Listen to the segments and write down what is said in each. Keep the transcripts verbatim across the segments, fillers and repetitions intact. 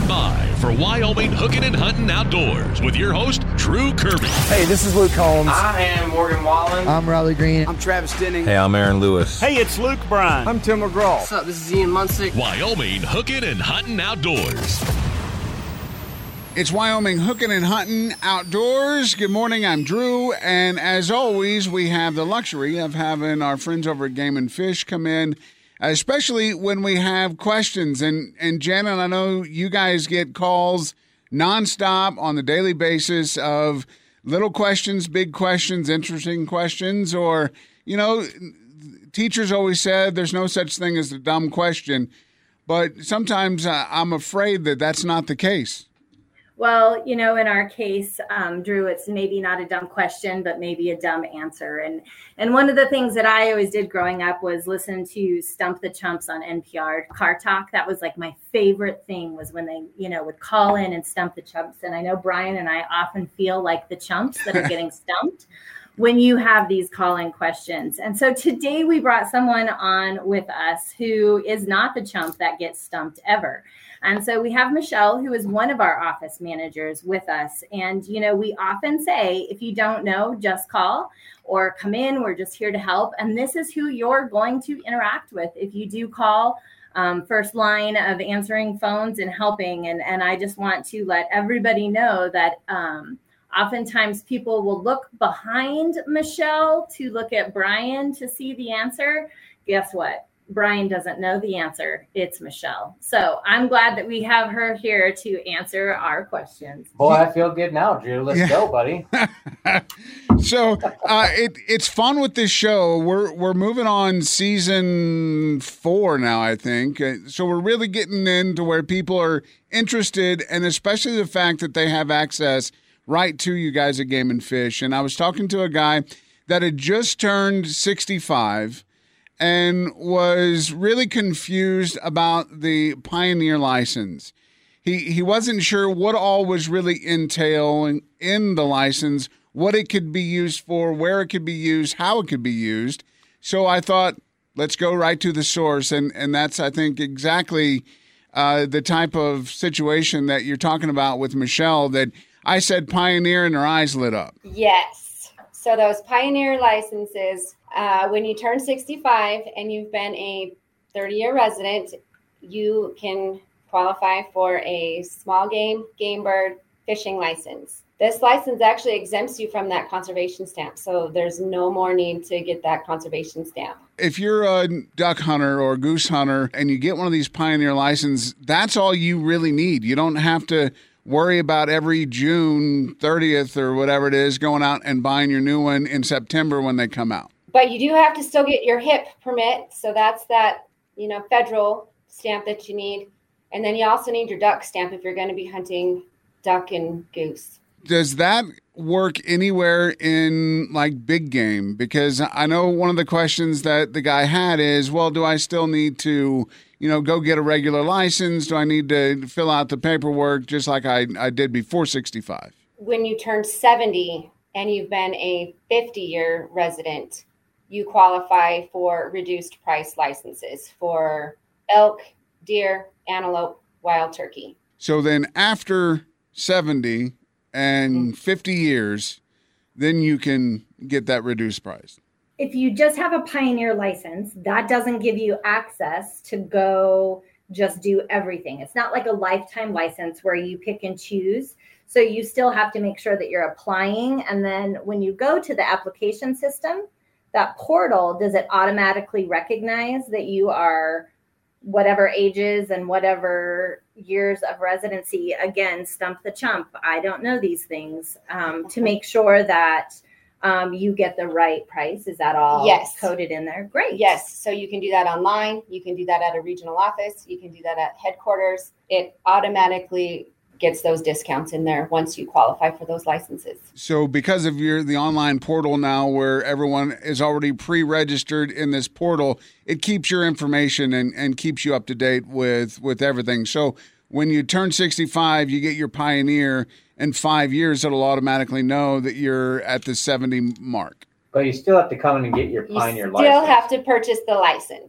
by for Wyoming Hooking and Hunting Outdoors with your host, Drew Kirby. Hey, this is Luke Combs. I am Morgan Wallen. I'm Riley Green. I'm Travis Denning. Hey, I'm Aaron Lewis. Hey, it's Luke Bryan. I'm Tim McGraw. What's up? This is Ian Munsick. Wyoming Hooking and Hunting Outdoors. It's Wyoming Hooking and Hunting Outdoors. Good morning, I'm Drew, and as always, we have the luxury of having our friends over at Game and Fish come in, especially when we have questions. And, and Janet, I know you guys get calls nonstop on the daily basis of little questions, big questions, interesting questions, or, you know, teachers always said there's no such thing as a dumb question, but sometimes uh, I'm afraid that that's not the case. Well, you know, in our case, um, Drew, it's maybe not a dumb question, but maybe a dumb answer. And and one of the things that I always did growing up was listen to Stump the Chumps on N P R, Car Talk. That was like my favorite thing, was when they, you know, would call in and stump the chumps. And I know Brian and I often feel like the chumps that are getting stumped when you have these call-in questions. And so today we brought someone on with us who is not the chump that gets stumped ever. And so we have Michelle, who is one of our office managers, with us. And, you know, we often say, if you don't know, just call or come in. We're just here to help. And this is who you're going to interact with if you do call. Um, first line of answering phones and helping. And, and I just want to let everybody know that um, oftentimes people will look behind Michelle to look at Brian to see the answer. Guess what? Brian doesn't know the answer. It's Michelle. So I'm glad that we have her here to answer our questions. Boy, I feel good now, Drew. Let's yeah. go, buddy. So uh, it it's fun with this show. We're we're moving on season four now, I think. So we're really getting into where people are interested, and especially the fact that they have access right to you guys at Game and Fish. And I was talking to a guy that had just turned sixty-five and was really confused about the Pioneer license. He he wasn't sure what all was really entailing in the license, what it could be used for, where it could be used, how it could be used. So I thought, let's go right to the source. And, and that's, I think, exactly uh, the type of situation that you're talking about with Michelle, that I said Pioneer and her eyes lit up. Yes. So those Pioneer licenses, uh, when you turn sixty-five and you've been a thirty-year resident, you can qualify for a small game, game bird fishing license. This license actually exempts you from that conservation stamp. So there's no more need to get that conservation stamp. If you're a duck hunter or a goose hunter and you get one of these Pioneer licenses, that's all you really need. You don't have to worry about every June thirtieth or whatever it is going out and buying your new one in September when they come out. But you do have to still get your H I P permit. So that's that, you know, federal stamp that you need. And then you also need your duck stamp if you're going to be hunting duck and goose. Does that work anywhere in like big game? Because I know one of the questions that the guy had is, well, do I still need to, you know, go get a regular license? Do I need to fill out the paperwork just like I, I did before sixty-five? When you turn seventy and you've been a fifty-year resident, you qualify for reduced price licenses for elk, deer, antelope, wild turkey. So then after seventy and fifty years, then you can get that reduced price. If you just have a Pioneer license, that doesn't give you access to go just do everything. It's not like a lifetime license where you pick and choose. So you still have to make sure that you're applying. And then when you go to the application system, that portal, does it automatically recognize that you are whatever ages and whatever years of residency? Again, stump the chump. I don't know these things, um, to make sure that um, you get the right price. Is that all yes. coded in there? Great. Yes. So you can do that online. You can do that at a regional office. You can do that at headquarters. It automatically gets those discounts in there once you qualify for those licenses. So because of your the online portal now where everyone is already pre-registered in this portal, it keeps your information and, and keeps you up to date with, with everything. So when you turn sixty-five, you get your Pioneer. In five years, it'll automatically know that you're at the seventy mark. But you still have to come in and get your Pioneer license. You license. still have to purchase the license.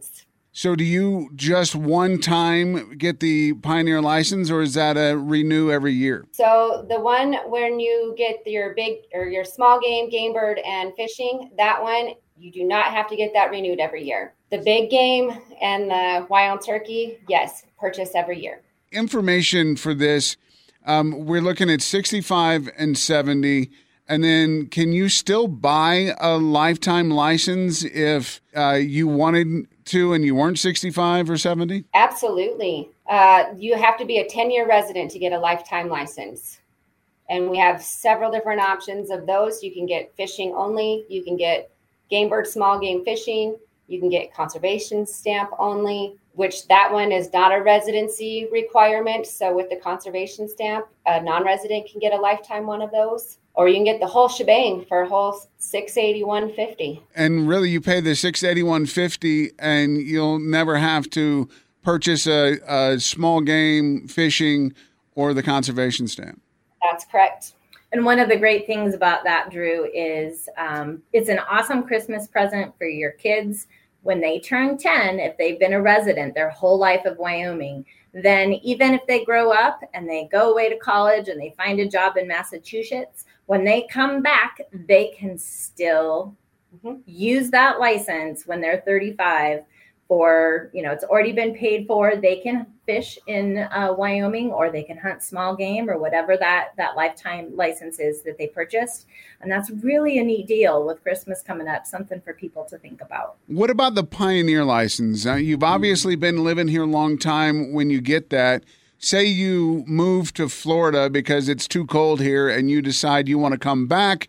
So do you just one time get the Pioneer license, or is that a renew every year? So the one when you get your big or your small game, game bird, and fishing, that one, you do not have to get that renewed every year. The big game and the wild turkey, yes, purchase every year. Information for this, um, we're looking at sixty-five and seventy. And then can you still buy a lifetime license if uh, you wanted to and you weren't sixty-five or seventy? Absolutely. Uh, you have to be a ten-year resident to get a lifetime license. And we have several different options of those. You can get fishing only. You can get game bird, small game fishing. You can get conservation stamp only, which that one is not a residency requirement. So with the conservation stamp, a non-resident can get a lifetime one of those. Or you can get the whole shebang for a whole six hundred eighty-one dollars and fifty cents. And really, you pay the six hundred eighty-one dollars and fifty cents, and you'll never have to purchase a, a small game fishing or the conservation stamp. That's correct. And one of the great things about that, Drew, is um, it's an awesome Christmas present for your kids. When they turn ten, if they've been a resident their whole life of Wyoming, then even if they grow up and they go away to college and they find a job in Massachusetts, when they come back, they can still mm-hmm. use that license when they're thirty-five for, you know, it's already been paid for. They can fish in uh, Wyoming, or they can hunt small game, or whatever that, that lifetime license is that they purchased. And that's really a neat deal with Christmas coming up, something for people to think about. What about the Pioneer license? Uh, you've obviously been living here a long time. When you get that, say you move to Florida because it's too cold here and you decide you want to come back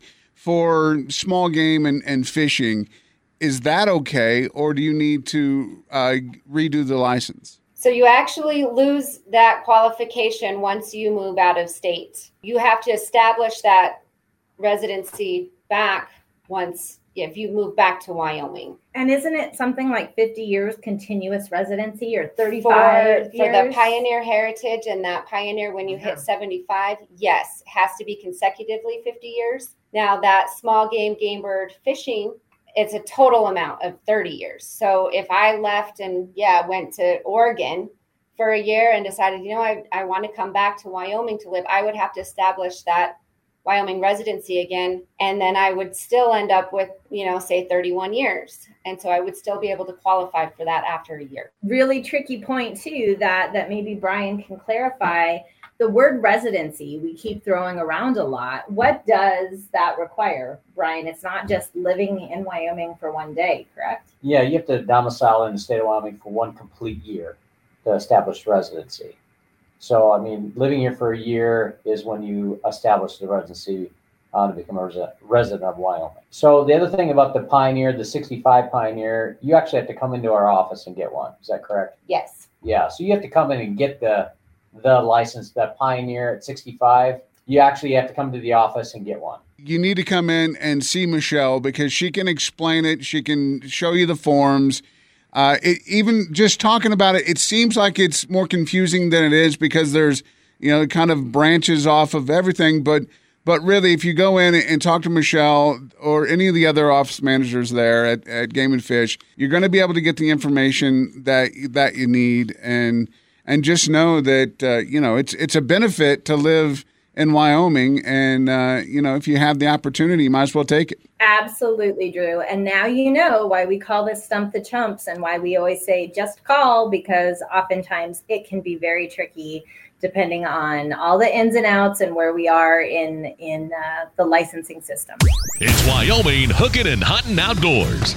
for small game and, and fishing. Is that okay, or do you need to uh, redo the license? So you actually lose that qualification once you move out of state. You have to establish that residency back once if you move back to Wyoming. And isn't it something like fifty years continuous residency, or thirty-five for, years? For the Pioneer Heritage and that Pioneer, when you yeah. hit seventy-five, yes, has to be consecutively fifty years. Now that small game, game bird fishing, it's a total amount of thirty years. So if I left and yeah, went to Oregon for a year and decided, you know, I, I want to come back to Wyoming to live, I would have to establish that Wyoming residency again. And then I would still end up with, you know, say thirty-one years. And so I would still be able to qualify for that after a year. Really tricky point too, that, that maybe Brian can clarify. The word residency, we keep throwing around a lot. What does that require, Brian? It's not just living in Wyoming for one day, correct? Yeah, you have to domicile in the state of Wyoming for one complete year to establish residency. So, I mean, living here for a year is when you establish the residency uh, to become a res- resident of Wyoming. So the other thing about the Pioneer, the sixty-five Pioneer, you actually have to come into our office and get one. Is that correct? Yes. Yeah, so you have to come in and get the the license, that Pioneer at sixty-five. You actually have to come to the office and get one. You need to come in and see Michelle because she can explain it. She can show you the forms. Uh, it, even just talking about it, it seems like it's more confusing than it is because there's, you know, it kind of branches off of everything. But but really, if you go in and talk to Michelle or any of the other office managers there at, at Game and Fish, you're going to be able to get the information that that you need. And and just know that, uh, you know, it's it's a benefit to live in Wyoming. And, uh, you know, if you have the opportunity, you might as well take it. Absolutely, Drew. And now you know why we call this Stump the Chumps and why we always say just call, because oftentimes it can be very tricky depending on all the ins and outs and where we are in, in uh, the licensing system. It's Wyoming Hooking and Hunting Outdoors.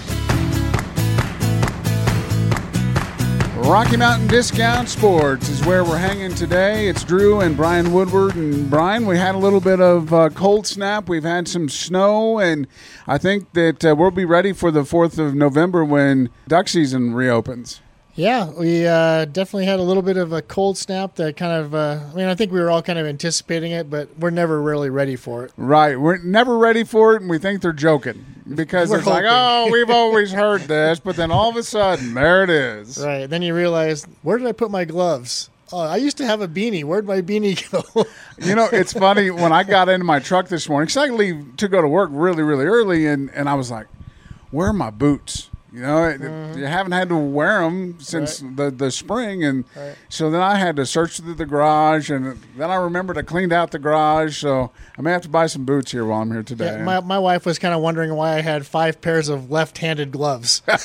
Rocky Mountain Discount Sports is where we're hanging today. It's Drew and Brian Woodward. And Brian, we had a little bit of uh, cold snap. We've had some snow, and I think that uh, we'll be ready for the fourth of November when duck season reopens. Yeah, we uh, definitely had a little bit of a cold snap that kind of, uh, I mean, I think we were all kind of anticipating it, but we're never really ready for it. Right. We're never ready for it, and we think they're joking because We're it's like, hoping. oh, we've always heard this, but then all of a sudden, there it is. Right. Then you realize, where did I put my gloves? Oh, I used to have a beanie. Where'd my beanie go? You know, it's funny. When I got into my truck this morning, because I leave to go to work really, really early, and, and I was like, where are my boots? You know, it, mm-hmm. you haven't had to wear them since right. the, the spring. And right. so then I had to search through the garage, and then I remembered I cleaned out the garage. So I may have to buy some boots here while I'm here today. Yeah, my, my wife was kind of wondering why I had five pairs of left-handed gloves. yeah,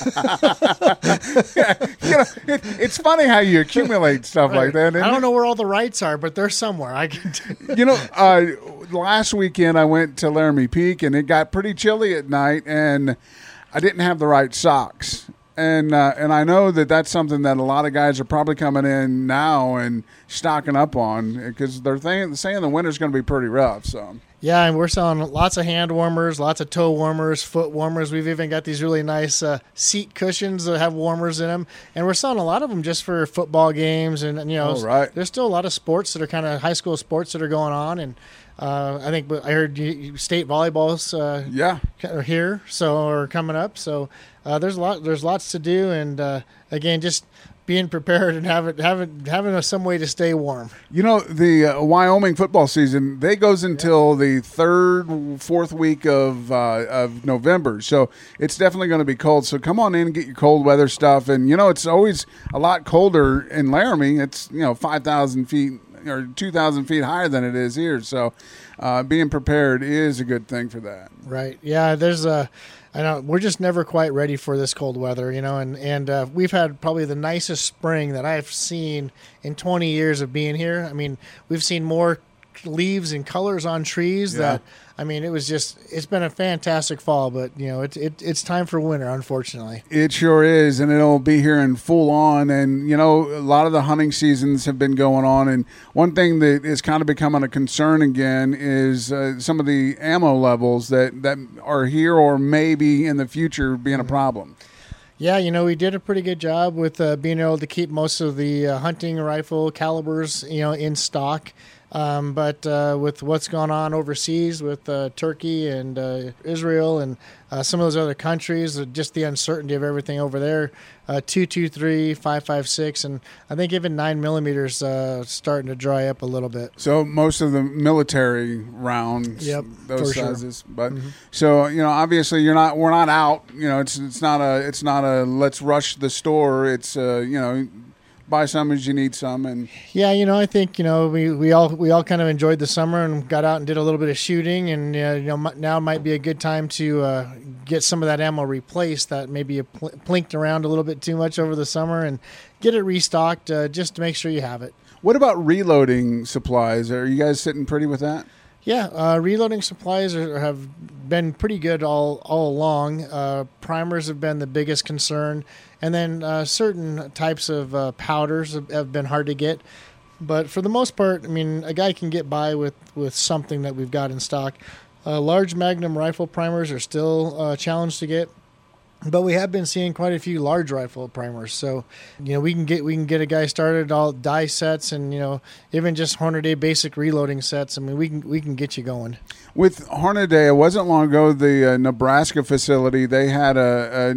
you know, it, it's funny how you accumulate stuff right. like that. I don't it? know where all the rights are, but they're somewhere. I can You know, uh, last weekend I went to Laramie Peak, and it got pretty chilly at night, and I didn't have the right socks. And uh, and I know that that's something that a lot of guys are probably coming in now and stocking up on because they're th- saying the winter's going to be pretty rough. So yeah, and we're selling lots of hand warmers, lots of toe warmers, foot warmers. We've even got these really nice uh, seat cushions that have warmers in them, and we're selling a lot of them just for football games. And, and you know, oh, right. there's still a lot of sports that are kind of high school sports that are going on, and uh, I think I heard you, state volleyball's uh, yeah are here, so are coming up. So uh, there's a lot, there's lots to do, and uh, again, just being prepared and having having having a, some way to stay warm. You know, the uh, Wyoming football season, they goes until yeah. the third, fourth week of uh, of November. So it's definitely going to be cold. So come on in and get your cold weather stuff. And, you know, it's always a lot colder in Laramie. It's, you know, five thousand feet or two thousand feet higher than it is here. So uh, being prepared is a good thing for that. Right. Yeah, there's a – I know we're just never quite ready for this cold weather, you know, and, and uh, we've had probably the nicest spring that I've seen in twenty years of being here. I mean, we've seen more leaves and colors on trees yeah. that, I mean, it was just, it's been a fantastic fall, but, you know, it, it, it's time for winter, unfortunately. It sure is, and it'll be here in full on. And, you know, a lot of the hunting seasons have been going on. And one thing that is kind of becoming a concern again is uh, some of the ammo levels that, that are here or maybe in the future being a problem. Yeah, you know, we did a pretty good job with uh, being able to keep most of the uh, hunting rifle calibers, you know, in stock. Um, but uh, with what's gone on overseas with uh, Turkey and uh, Israel and uh, some of those other countries, uh, just the uncertainty of everything over there, uh, two twenty-three, five five six, and I think even nine millimeters uh, starting to dry up a little bit. So most of the military rounds, yep, those for sizes. Sure. But mm-hmm. so you know, obviously you're not, we're not out. You know, it's it's not a it's not a let's rush the store. It's uh, you know. Buy some as you need some, and yeah, you know, I think you know we, we all we all kind of enjoyed the summer and got out and did a little bit of shooting, and uh, you know now might be a good time to uh, get some of that ammo replaced that maybe you pl- plinked around a little bit too much over the summer, and get it restocked uh, just to make sure you have it. What about reloading supplies? Are you guys sitting pretty with that? Yeah, uh, reloading supplies are, have been pretty good all all along. Uh, primers have been the biggest concern, and then uh, certain types of uh, powders have, have been hard to get. But for the most part, I mean, a guy can get by with, with something that we've got in stock. Uh, large Magnum rifle primers are still a challenge to get. But we have been seeing quite a few large rifle primers, so you know we can get we can get a guy started all die sets, and you know even just Hornady basic reloading sets. I mean we can we can get you going. With Hornady, it wasn't long ago the uh, Nebraska facility they had a, a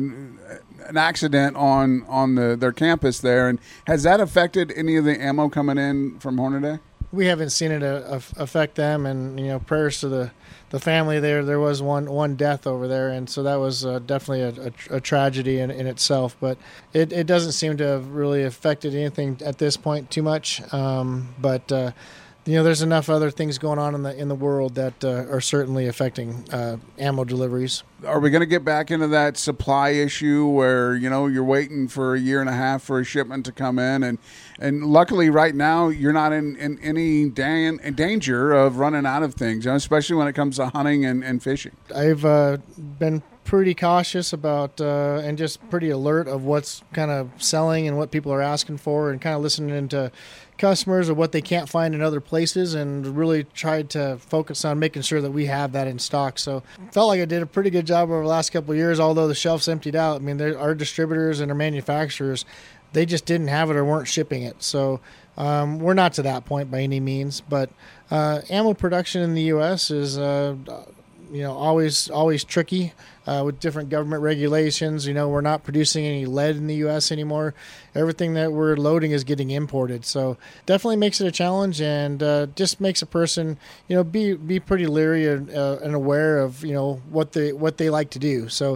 an accident on on the their campus there, and has that affected any of the ammo coming in from Hornady? We haven't seen it uh, affect them, and you know prayers to the. The family there, there was one one death over there, and so that was uh, definitely a, a, a tragedy in, in itself. But it, it doesn't seem to have really affected anything at this point too much. Um, but uh, you know, there's enough other things going on in the in the world that uh, are certainly affecting uh, ammo deliveries. Are we going to get back into that supply issue where you know you're waiting for a year and a half for a shipment to come in, and and luckily right now you're not in, in any dan- danger of running out of things, you know, especially when it comes to hunting and, and fishing. I've uh, been pretty cautious about uh, and just pretty alert of what's kind of selling and what people are asking for, and kind of listening to customers of what they can't find in other places, and really tried to focus on making sure that we have that in stock. So felt like I did a pretty good job over the last couple of years, although the shelves emptied out. I mean, our distributors and our manufacturers, they just didn't have it or weren't shipping it. So um, we're not to that point by any means, but uh, ammo production in the U S is uh, you know always always tricky uh, with different government regulations. You know, we're not producing any lead in the U S anymore. Everything that we're loading is getting imported, so definitely makes it a challenge, and uh, just makes a person you know be be pretty leery and, uh, and aware of you know what they what they like to do. So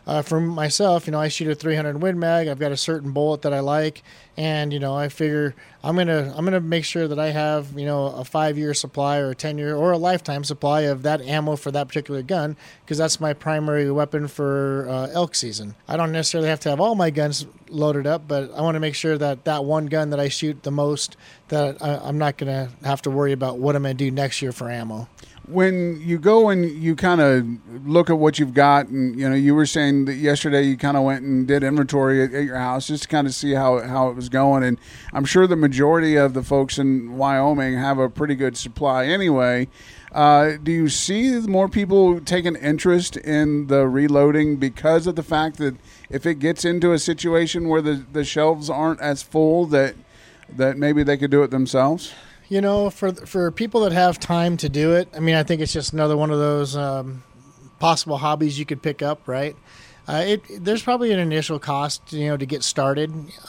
uh, for myself, you know, I shoot a three hundred Win Mag. I've got a certain bullet that I like, and you know, I figure I'm gonna I'm gonna make sure that I have, you know, a five year supply or a ten year or a lifetime supply of that ammo for that particular gun, because that's my primary weapon for uh, elk season. I don't necessarily have to have all my guns loaded up, but I want to make sure that that one gun that I shoot the most, that I, I'm not gonna have to worry about what I'm gonna do next year for ammo. When you go and you kind of look at what you've got, and you know, you were saying that yesterday you kind of went and did inventory at, at your house just to kind of see how how it was going, and I'm sure the majority of the folks in Wyoming have a pretty good supply anyway. Uh, do you see more people taking interest in the reloading because of the fact that if it gets into a situation where the, the shelves aren't as full, that that maybe they could do it themselves? You know, for for people that have time to do it, I mean, I think it's just another one of those um, possible hobbies you could pick up, right? Uh, it there's probably an initial cost, you know, to get started.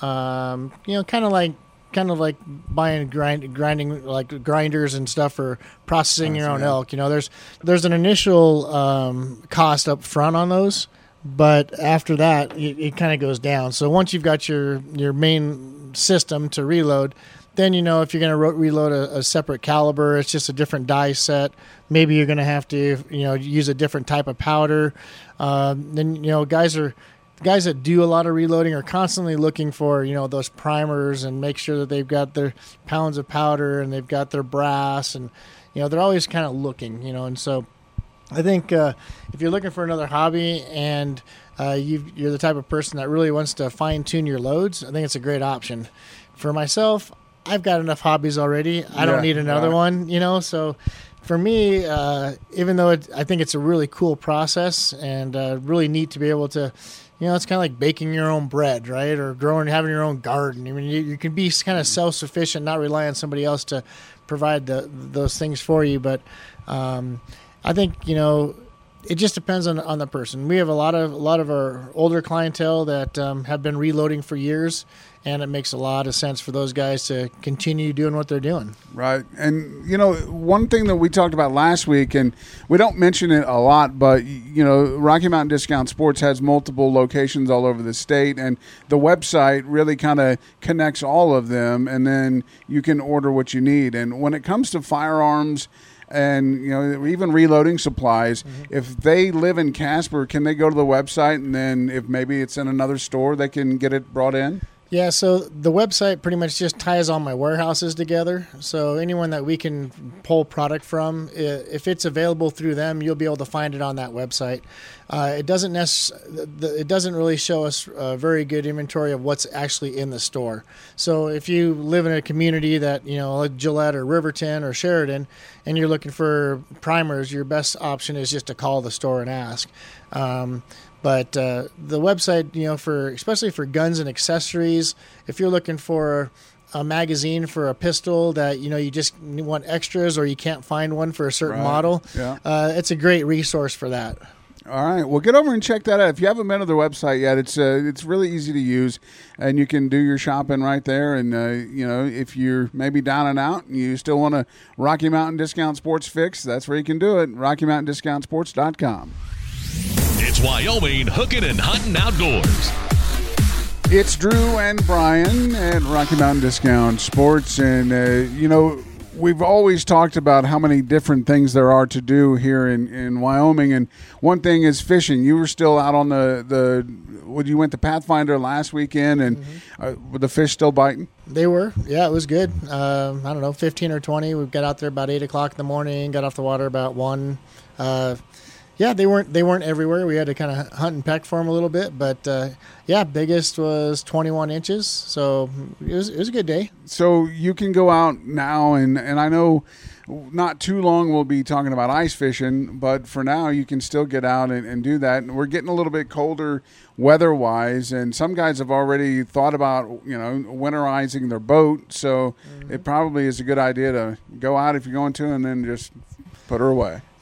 Um, you know, kind of like kind of like buying grind, grinding like grinders and stuff for processing your own elk. You know, there's there's an initial um, cost up front on those, but after that, it, it kind of goes down. So once you've got your your main system to reload, then, you know, if you're going to re- reload a, a separate caliber, it's just a different die set. Maybe you're going to have to, you know, use a different type of powder. Uh, then, you know, guys are guys that do a lot of reloading are constantly looking for, you know, those primers and make sure that they've got their pounds of powder and they've got their brass, and, you know, they're always kind of looking, you know. And so I think uh, if you're looking for another hobby and uh, you've, you're the type of person that really wants to fine tune your loads, I think it's a great option. For myself, I've got enough hobbies already. I don't Yeah, need another right. one, you know. So for me, uh, even though it, I think it's a really cool process and uh, really neat to be able to, you know, it's kind of like baking your own bread, right? Or growing, having your own garden. I mean, you, you can be kind of self-sufficient, not rely on somebody else to provide the, those things for you. But um, I think, you know, it just depends on on the person. We have a lot of a lot of our older clientele that um, have been reloading for years, and it makes a lot of sense for those guys to continue doing what they're doing. Right. And, you know, one thing that we talked about last week, and we don't mention it a lot, but, you know, Rocky Mountain Discount Sports has multiple locations all over the state, and the website really kind of connects all of them, and then you can order what you need. And when it comes to firearms and, you know, even reloading supplies, mm-hmm. if they live in Casper, can they go to the website, and then if maybe it's in another store, they can get it brought in? Yeah, so the website pretty much just ties all my warehouses together. So anyone that we can pull product from, if it's available through them, you'll be able to find it on that website. Uh, it doesn't necess- it doesn't really show us a very good inventory of what's actually in the store. So if you live in a community that, you know, like Gillette or Riverton or Sheridan, and you're looking for primers, your best option is just to call the store and ask. Um, But uh, the website, you know, for especially for guns and accessories, if you're looking for a magazine for a pistol that, you know, you just want extras or you can't find one for a certain Right. model, Yeah. uh, it's a great resource for that. All right. Well, get over and check that out. If you haven't been to their website yet, it's uh, it's really easy to use, and you can do your shopping right there. And, uh, you know, if you're maybe down and out and you still want a Rocky Mountain Discount Sports fix, that's where you can do it, rocky mountain discount sports dot com. It's Wyoming Hooking and Hunting Outdoors. It's Drew and Brian at Rocky Mountain Discount Sports, and, uh, you know, we've always talked about how many different things there are to do here in, in Wyoming, and one thing is fishing. You were still out on the, the when you went to Pathfinder last weekend, and mm-hmm. uh, were the fish still biting? They were. Yeah, it was good. Uh, I don't know, fifteen or twenty. We got out there about eight o'clock in the morning, got off the water about one. Uh, yeah, they weren't they weren't everywhere. We had to kind of hunt and peck for them a little bit. But, uh, yeah, biggest was twenty-one inches. So it was, it was a good day. So you can go out now, and, and I know not too long we'll be talking about ice fishing, but for now you can still get out and, and do that. And we're getting a little bit colder weather-wise, and some guys have already thought about, you know, winterizing their boat. So mm-hmm. it probably is a good idea to go out if you're going to and then just put her away.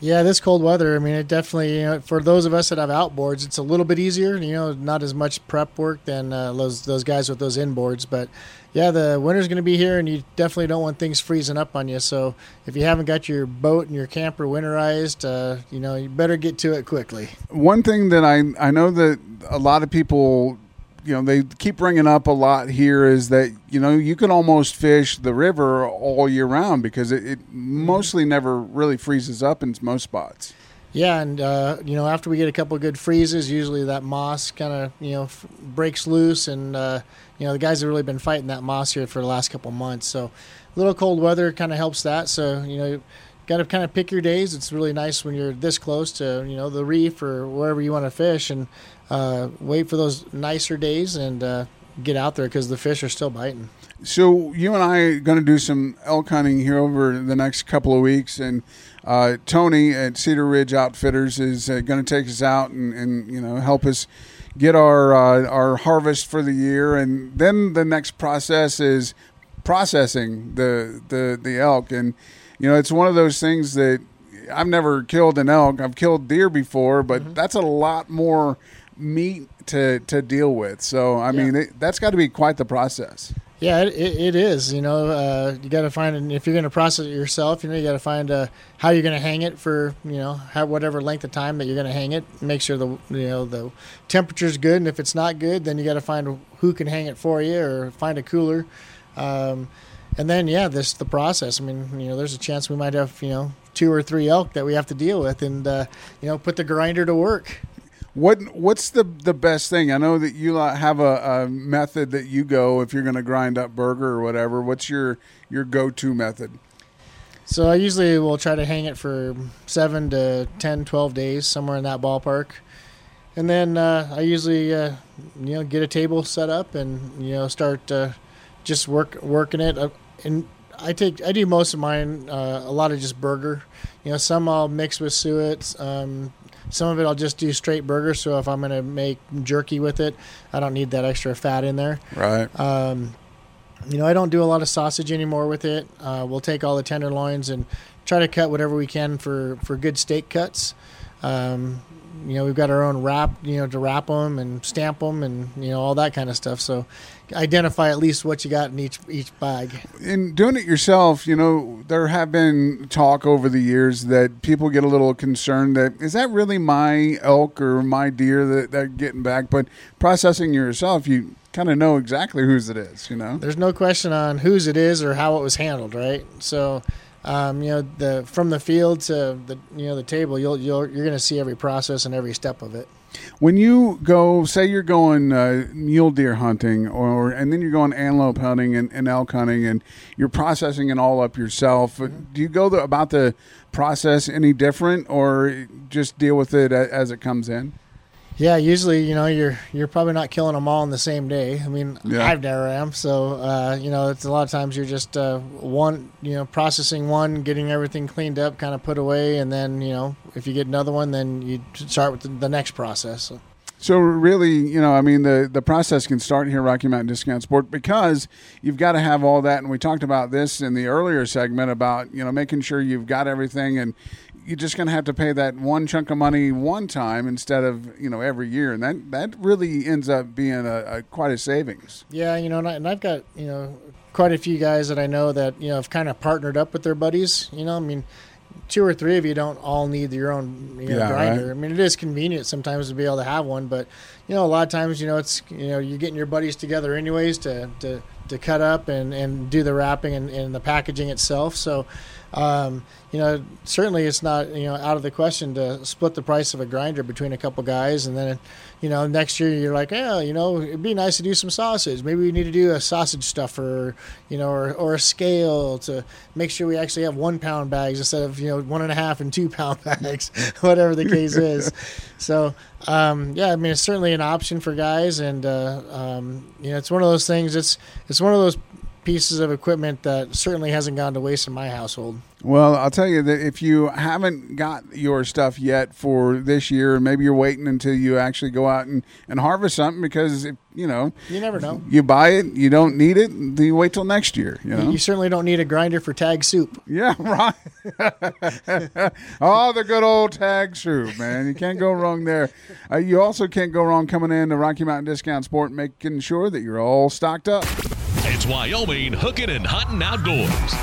Yeah, this cold weather, I mean, it definitely, you know, for those of us that have outboards, it's a little bit easier, you know, not as much prep work than uh, those those guys with those inboards. But, yeah, the winter's going to be here, and you definitely don't want things freezing up on you. So if you haven't got your boat and your camper winterized, uh, you know, you better get to it quickly. One thing that I, I know that a lot of people, you know, they keep bringing up a lot here is that, you know, you can almost fish the river all year round because it, it mostly never really freezes up in most spots. Yeah, and, uh, you know, after we get a couple of good freezes, usually that moss kind of, you know, f- breaks loose. And, uh, you know, the guys have really been fighting that moss here for the last couple of months. So a little cold weather kind of helps that. So, you know, got to kind of pick your days. It's really nice when you're this close to, you know, the reef or wherever you want to fish, and uh, wait for those nicer days and uh, get out there because the fish are still biting. So you and I are going to do some elk hunting here over the next couple of weeks, and uh, Tony at Cedar Ridge Outfitters is uh, going to take us out and, and you know help us get our uh, our harvest for the year, and then the next process is processing the the the elk. And you know, it's one of those things that I've never killed an elk. I've killed deer before, but mm-hmm. that's a lot more meat to, to deal with. So, I yeah. mean, it, that's got to be quite the process. Yeah, it, it is. You know, uh, you got to find, and if you're going to process it yourself, you know, you got to find uh, how you're going to hang it for, you know, how, whatever length of time that you're going to hang it. Make sure the, you know, the temperature's good, and if it's not good, then you got to find who can hang it for you or find a cooler. Um, and then, yeah, this the process. I mean, you know, there's a chance we might have, you know, two or three elk that we have to deal with, and uh, you know, put the grinder to work. What what's the the best thing? I know that you have a, a method that you go if you're going to grind up burger or whatever. What's your your go-to method? So I usually will try to hang it for seven to ten, twelve days, somewhere in that ballpark, and then uh, I usually uh, you know get a table set up and you know start uh, just work working it. Uh, and I take I do most of mine uh, a lot of just burger. You know, some I'll mix with suet. Um, Some of it I'll just do straight burger, so if I'm going to make jerky with it, I don't need that extra fat in there. Right. Um, you know, I don't do a lot of sausage anymore with it. Uh, we'll take all the tenderloins and try to cut whatever we can for, for good steak cuts. Um, you know, we've got our own wrap, you know, to wrap them and stamp them and, you know, all that kind of stuff. So identify at least what you got in each each bag. In doing it yourself, you know, there have been talk over the years that people get a little concerned that, is that really my elk or my deer that they're getting back? But processing yourself, you kind of know exactly whose it is, you know? There's no question on whose it is or how it was handled, right? So... Um, you know, the from the field to the you know the table, you'll you'll you're going to see every process and every step of it. When you go, say you're going uh, mule deer hunting, or and then you're going antelope hunting and, and elk hunting, and you're processing it all up yourself. Mm-hmm. Do you go the, about the process any different, or just deal with it as it comes in? Yeah, usually, you know, you're you're probably not killing them all in the same day. I mean, yeah. I've never am. So, uh, you know, it's a lot of times you're just uh, one, you know, processing one, getting everything cleaned up, kind of put away, and then, you know, if you get another one, then you start with the, the next process. So. So really, you know, I mean, the, the process can start here at Rocky Mountain Discount Sport because you've got to have all that. And we talked about this in the earlier segment about, you know, making sure you've got everything, and you're just going to have to pay that one chunk of money one time instead of, you know, every year. And that, that really ends up being a, a quite a savings. Yeah, you know, and, I, and I've got, you know, quite a few guys that I know that, you know, have kind of partnered up with their buddies. You know, I mean, two or three of you don't all need your own you know, yeah, grinder. Right. I mean, it is convenient sometimes to be able to have one, but, you know, a lot of times, you know, it's, you know, you're getting your buddies together anyways to, to, to cut up and, and do the wrapping and, and the packaging itself. So, um, you know, certainly it's not, you know, out of the question to split the price of a grinder between a couple guys. And then, you know, next year you're like, yeah, you know, it'd be nice to do some sausage. Maybe we need to do a sausage stuffer, you know, or, or a scale to make sure we actually have one pound bags instead of, you know, one and a half and two pound bags, whatever the case is. So, um, yeah, I mean, it's certainly an option for guys. And, uh, um, you know, it's one of those things, it's, it's one of those pieces of equipment that certainly hasn't gone to waste in my household. Well, I'll tell you that if you haven't got your stuff yet for this year, maybe you're waiting until you actually go out and, and harvest something because, if, you know. You never know. You buy it, you don't need it, then you wait till next year. You know? You certainly don't need a grinder for tag soup. Yeah, right. Oh, the good old tag soup, man. You can't go wrong there. Uh, you also can't go wrong coming in to Rocky Mountain Discount Sport and making sure that you're all stocked up. It's Wyoming Hooking and Hunting Outdoors.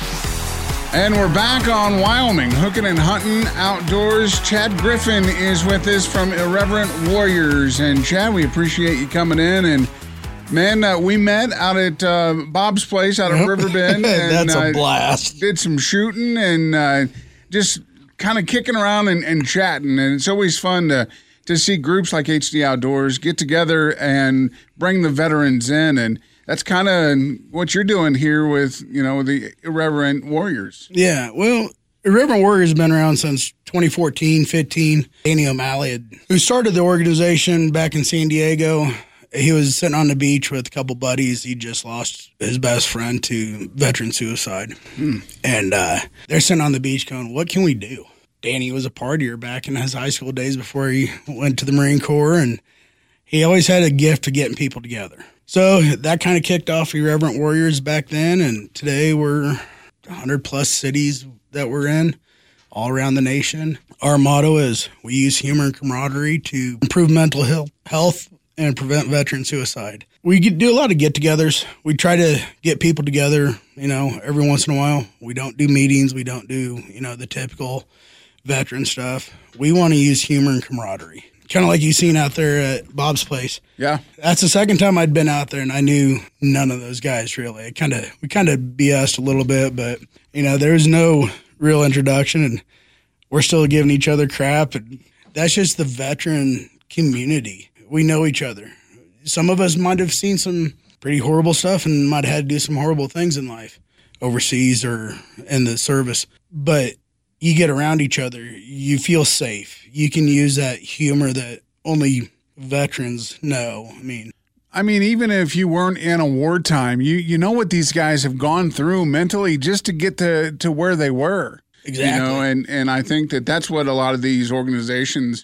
And we're back on Wyoming Hooking and Hunting Outdoors. Chad Griffin is with us from Irreverent Warriors. And Chad, we appreciate you coming in. And man, uh, we met out at uh, Bob's place out of Riverbend. And, That's a uh, blast. Did some shooting and uh, just kind of kicking around and, and chatting. And it's always fun to to see groups like H D Outdoors get together and bring the veterans in. And that's kind of what you're doing here with, you know, the Irreverent Warriors. Yeah, well, Irreverent Warriors has been around since twenty fourteen, fifteen. Danny O'Malley, had, who started the organization back in San Diego, he was sitting on the beach with a couple buddies. He just lost his best friend to veteran suicide. Hmm. And uh, they're sitting on the beach going, what can we do? Danny was a partier back in his high school days before he went to the Marine Corps, and he always had a gift of getting people together. So that kind of kicked off Irreverent Warriors back then, and today we're one hundred plus cities that we're in all around the nation. Our motto is we use humor and camaraderie to improve mental health and prevent veteran suicide. We do a lot of get-togethers. We try to get people together, you know, every once in a while. We don't do meetings. We don't do, you know, the typical veteran stuff. We want to use humor and camaraderie. Kind of like you seen out there at Bob's place. Yeah. That's the second time I'd been out there, and I knew none of those guys, really. It kind of We kind of B S'd a little bit, but, you know, there was no real introduction, and we're still giving each other crap. And that's just the veteran community. We know each other. Some of us might have seen some pretty horrible stuff and might have had to do some horrible things in life, overseas or in the service. But you get around each other, you feel safe. You can use that humor that only veterans know. I mean, I mean, even if you weren't in a wartime, you you know what these guys have gone through mentally just to get to, to where they were. Exactly. You know, and, and I think that that's what a lot of these organizations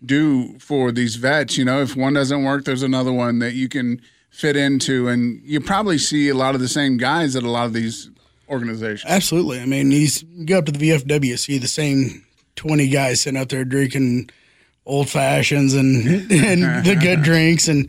do for these vets. You know, if one doesn't work, there's another one that you can fit into. And you probably see a lot of the same guys at a lot of these organizations. Absolutely. I mean, you go up to the V F W, see the same twenty guys sitting out there drinking old fashions and, and the good drinks, and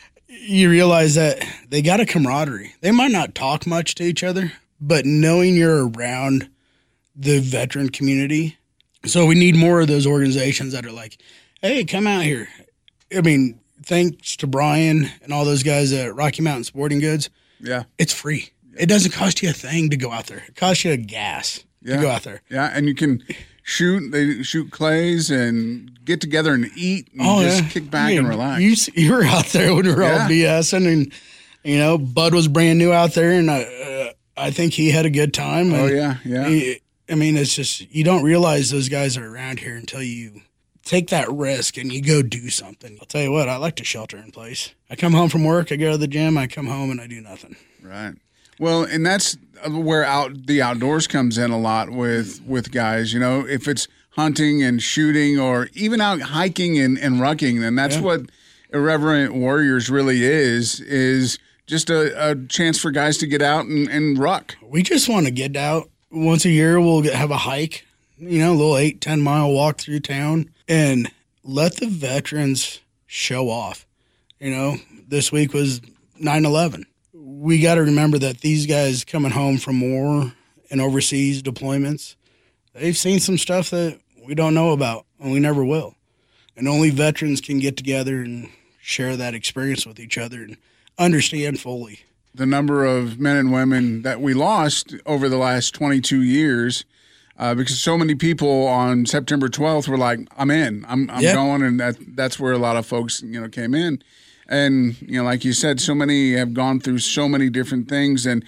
you realize that they got a camaraderie. They might not talk much to each other, but knowing you're around the veteran community. So we need more of those organizations that are like, hey, come out here. I mean, thanks to Brian and all those guys at Rocky Mountain Sporting Goods. Yeah. It's free. It doesn't cost you a thing to go out there. It costs you a gas yeah. to go out there. Yeah, and you can shoot. They shoot clays and get together and eat and oh, just yeah. kick back I mean, and relax. You, you were out there when we were yeah. all BSing, and, you know, Bud was brand new out there, and I, uh, I think he had a good time. Oh, and yeah, yeah. He, I mean, it's just, you don't realize those guys are around here until you take that risk and you go do something. I'll tell you what, I like to shelter in place. I come home from work, I go to the gym, I come home, and I do nothing. Right. Well, and that's where out the outdoors comes in a lot with, with guys. You know, if it's hunting and shooting or even out hiking and, and rucking, then that's yeah. what Irreverent Warriors really is, is just a, a chance for guys to get out and, and ruck. We just want to get out. Once a year, we'll get, have a hike, you know, a little eight, ten mile walk through town, and let the veterans show off. You know, this week was nine eleven. We got to remember that these guys coming home from war and overseas deployments, they've seen some stuff that we don't know about, and we never will. And only veterans can get together and share that experience with each other and understand fully. The number of men and women that we lost over the last twenty-two years, uh, because so many people on September twelfth were like, I'm in, I'm, I'm yeah. going. And that that's where a lot of folks, you know, came in. And, you know, like you said, so many have gone through so many different things. And,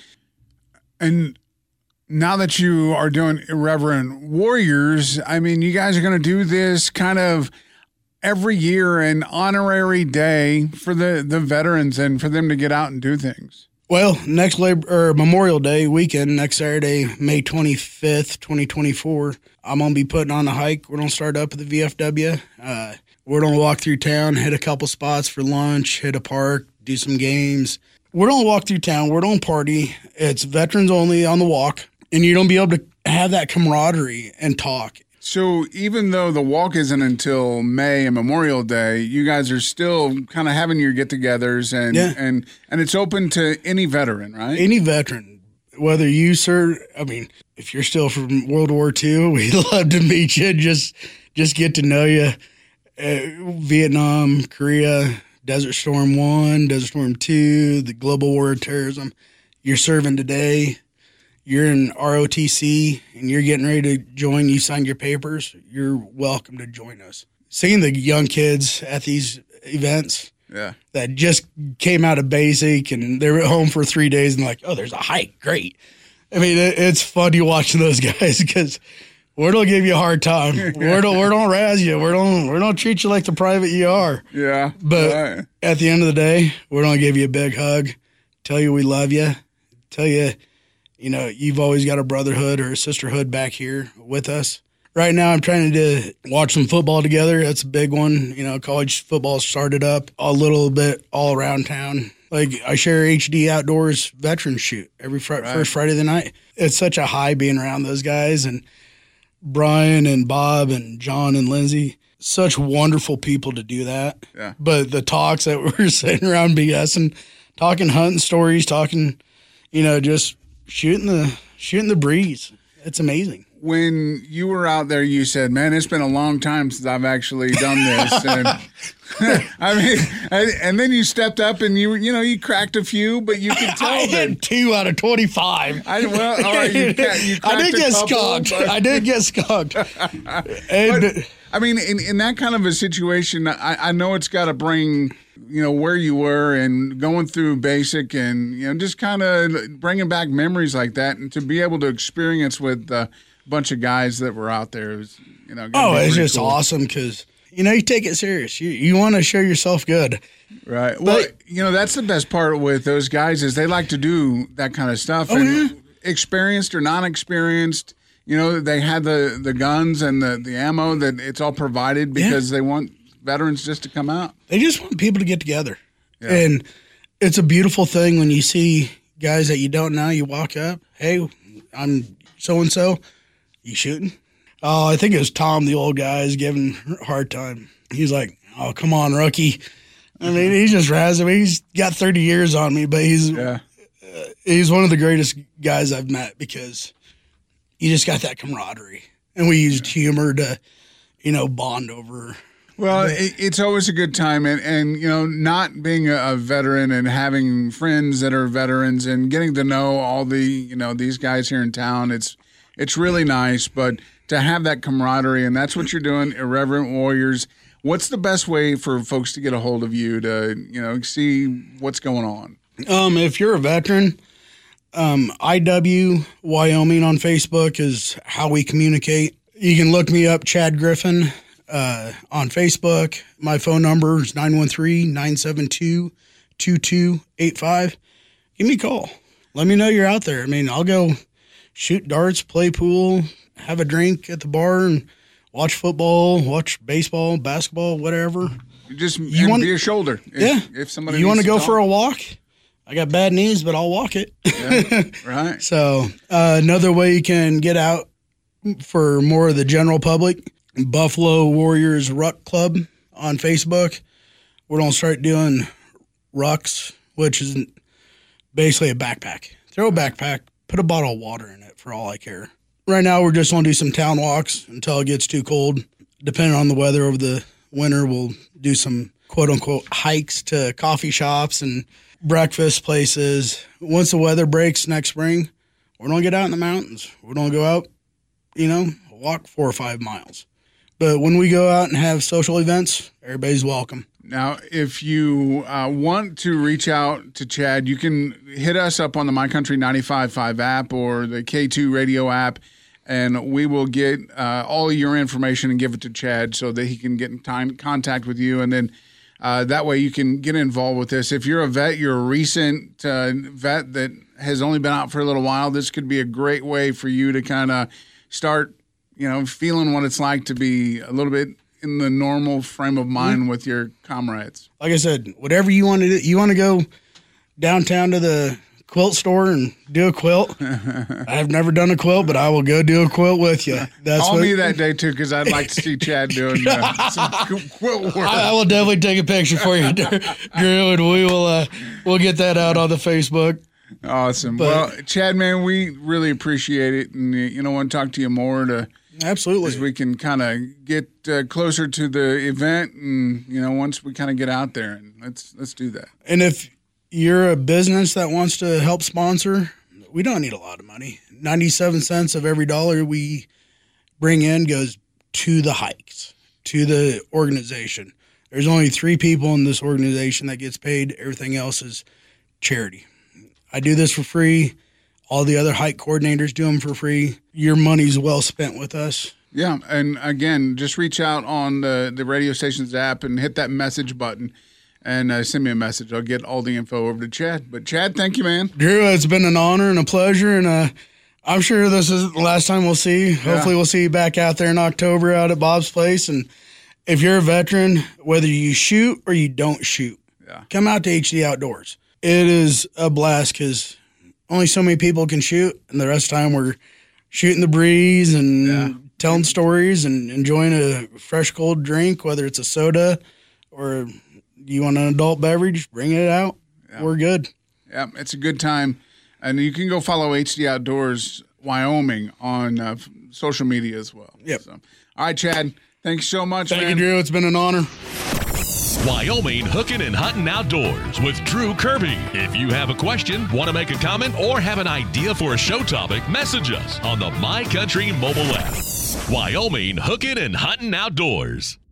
and now that you are doing Irreverent Warriors, I mean, you guys are going to do this kind of every year, an honorary day for the, the veterans and for them to get out and do things. Well, next Labor or Memorial Day weekend, next Saturday, May twenty-fifth, twenty twenty-four, I'm going to be putting on a hike. We're going to start up at the V F W. Uh, we're going to walk through town, hit a couple spots for lunch, hit a park, do some games. We're going to walk through town. We're going to party. It's veterans only on the walk, and you're going to be able to have that camaraderie and talk. So even though the walk isn't until May and Memorial Day, you guys are still kind of having your get-togethers, and Yeah. and and it's open to any veteran, right? Any veteran, whether you serve, I mean, if you're still from World War Two, we'd love to meet you. Just, just get to know you. Uh, Vietnam, Korea, Desert Storm One, Desert Storm Two, the global war of terrorism. You're serving today. You're in R O T C and you're getting ready to join. You signed your papers. You're welcome to join us. Seeing the young kids at these events. Yeah. That just came out of basic and they were at home for three days and like, oh, there's a hike. Great. I mean, it, it's funny watching those guys because we don't give you a hard time. We don't, we don't razz you. We don't, we don't treat you like the private you are. Yeah. But right. at the end of the day, we're going to give you a big hug, tell you we love you, tell you, you know, you've always got a brotherhood or a sisterhood back here with us. Right now, I'm trying to watch some football together. That's a big one. You know, college football started up a little bit all around town. Like, I share H D Outdoors Veterans Shoot every fr- Right. first Friday of the night. It's such a high being around those guys. And Brian and Bob and John and Lindsay, such wonderful people to do that. Yeah. But the talks that we're sitting around BSing, talking hunting stories, talking, you know, just shooting the shooting the breeze. It's amazing. When you were out there, you said, man, it's been a long time since I've actually done this. And I mean, and, and then you stepped up and you, you know, you cracked a few, but you could tell I that. hit two out of twenty-five. I, well, all right, you, ca- you I did cracked a get couple, skunked. but- I did get skunked. And But, I mean, in, in that kind of a situation, I, I know it's got to bring, you know, where you were and going through basic and, you know, just kind of bringing back memories like that and to be able to experience with a bunch of guys that were out there. It was, you know, gotta oh, be it's pretty just cool. awesome because, you know, you take it serious. You you want to show yourself good. Right. Well, But- you know, that's the best part with those guys is they like to do that kind of stuff. Oh, and yeah. experienced or non-experienced, you know, they had the, the guns and the, the ammo that it's all provided because they want veterans just to come out. They just want people to get together. Yeah. And it's a beautiful thing when you see guys that you don't know, you walk up, hey, I'm so-and-so, you shooting? Oh, I think it was Tom, the old guy, is giving a hard time. He's like, oh, come on, rookie. I mean, he's just razzing me. He's got thirty years on me, but he's Yeah. he's one of the greatest guys I've met because you just got that camaraderie. And we used humor to, you know, bond over. Well, it, it's always a good time, and, and you know, not being a, a veteran and having friends that are veterans and getting to know all the, you know, these guys here in town, it's it's really nice. But to have that camaraderie, and that's what you're doing, Irreverent Warriors. What's the best way for folks to get a hold of you to, you know, see what's going on? Um, if you're a veteran, um, I W Wyoming on Facebook is how we communicate. You can look me up, Chad Griffin, uh, on Facebook. My phone number is nine one three, nine seven two, two two eight five. Give me a call. Let me know you're out there. I mean, I'll go shoot darts, play pool, have a drink at the bar, and watch football, watch baseball, basketball, whatever. Just You and want- be a shoulder. If, Yeah. If somebody You want to needs go talk. for a walk? I got bad knees, but I'll walk it. Yeah, right. So uh, another way you can get out for more of the general public, Buffalo Warriors Ruck Club on Facebook. We're going to start doing rucks, which is basically a backpack. Throw a backpack, put a bottle of water in it for all I care. Right now, we're just going to do some town walks until it gets too cold. Depending on the weather over the winter, we'll do some quote-unquote hikes to coffee shops and breakfast places. Once the weather breaks next spring, we're going to get out in the mountains. We're going to go out, you know, walk four or five miles. But when we go out and have social events, everybody's welcome. Now, if you uh, want to reach out to Chad, you can hit us up on the My Country ninety-five point five app or the K two radio app, and we will get uh, all of your information and give it to Chad so that he can get in time, contact with you. And then Uh, that way you can get involved with this. If you're a vet, you're a recent uh, vet that has only been out for a little while, this could be a great way for you to kind of start, you know, feeling what it's like to be a little bit in the normal frame of mind mm-hmm. with your comrades. Like I said, whatever you want to do, you want to go downtown to the quilt store and do a quilt. I've never done a quilt, but I will go do a quilt with you. That's Call what, me that day too, because I'd like to see Chad doing uh, some quilt work. I, I will definitely take a picture for you, Drew, and we will uh, we'll get that out on the Facebook. Awesome. But, well, Chad, man, we really appreciate it, and you know, want to talk to you more to absolutely as we can kind of get uh, closer to the event, and you know, once we kind of get out there, and let's let's do that. And if you're a business that wants to help sponsor, we don't need a lot of money. ninety-seven cents of every dollar we bring in goes to the hikes, to the organization. There's only three people in this organization that gets paid. Everything else is charity. I do this for free. All the other hike coordinators do them for free. Your money's well spent with us. Yeah, and again, just reach out on the, the radio station's app and hit that message button. And uh, send me a message. I'll get all the info over to Chad. But, Chad, thank you, man. Drew, it's been an honor and a pleasure. And uh, I'm sure this is the last time we'll see. Yeah. Hopefully we'll see you back out there in October out at Bob's Place. And if you're a veteran, whether you shoot or you don't shoot, yeah. come out to H D Outdoors. It is a blast because only so many people can shoot. And the rest of the time we're shooting the breeze and yeah. telling stories and enjoying a fresh, cold drink, whether it's a soda or – you want an adult beverage, bring it out. Yeah. We're good. Yeah, it's a good time. And you can go follow H D Outdoors Wyoming on uh, social media as well. Yep. So, all right, Chad, thanks so much, Thank man. you, Drew. It's been an honor. Wyoming Hooking and Hunting Outdoors with Drew Kirby. If you have a question, want to make a comment, or have an idea for a show topic, message us on the My Country mobile app. Wyoming Hooking and Hunting Outdoors.